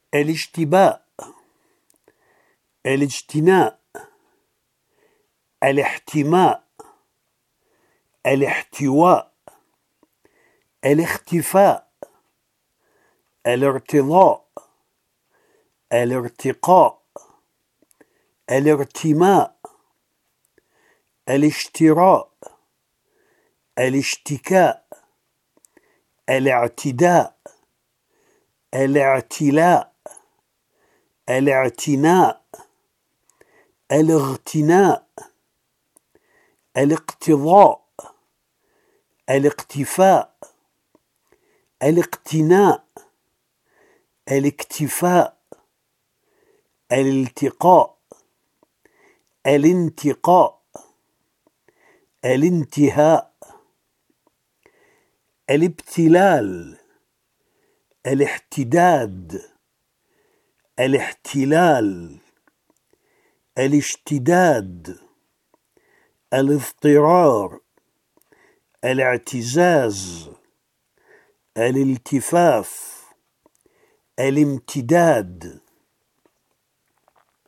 الاشتباء، الاجتناء، الاحتماء، الاحتواء، الاختفاء، الارتضاء، الارتقاء، الارتماء، الاشتراء، الاشتكاء، الاعتداء، الاعتلاء، الاعتناء، الاغتناء، الاقتضاء، الاقتفاء، الاقتناء، الاكتفاء، الالتقاء، الانتقاء، الانتهاء، الابتلال، الاحتداد، الاحتلال، الاشتداد، الاضطرار، الاعتزاز، الالتفاف، الامتداد،